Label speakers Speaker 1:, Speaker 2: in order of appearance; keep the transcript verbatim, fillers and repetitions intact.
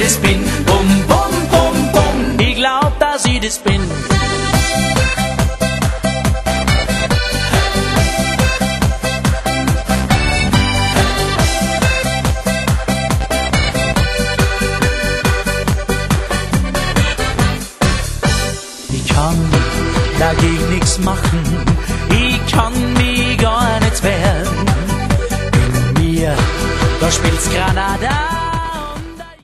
Speaker 1: das bin. Bum, bum, bum, bum. Ich glaub, dass ich das bin. Ich kann dagegen nichts machen, ich kann mich gar nicht wehren. In mir, da spielt's Granada.